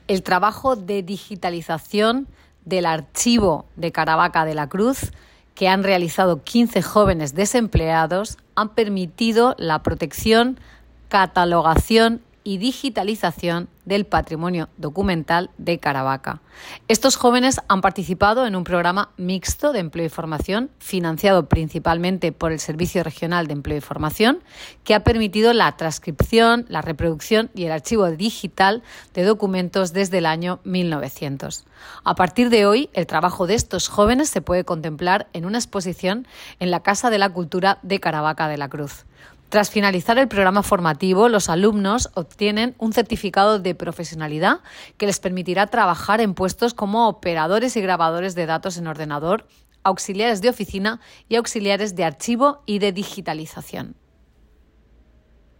el trabajo de digitalización del archivo de Caravaca de la Cruz que han realizado 15 jóvenes desempleados han permitido la protección, catalogación y digitalización del patrimonio documental de Caravaca. Estos jóvenes han participado en un programa mixto de empleo y formación financiado principalmente por el Servicio Regional de Empleo y Formación, que ha permitido la transcripción, la reproducción y el archivo digital de documentos desde el año 1900. A partir de hoy, el trabajo de estos jóvenes se puede contemplar en una exposición en la Casa de la Cultura de Caravaca de la Cruz. Tras finalizar el programa formativo, los alumnos obtienen un certificado de profesionalidad que les permitirá trabajar en puestos como operadores y grabadores de datos en ordenador, auxiliares de oficina y auxiliares de archivo y de digitalización.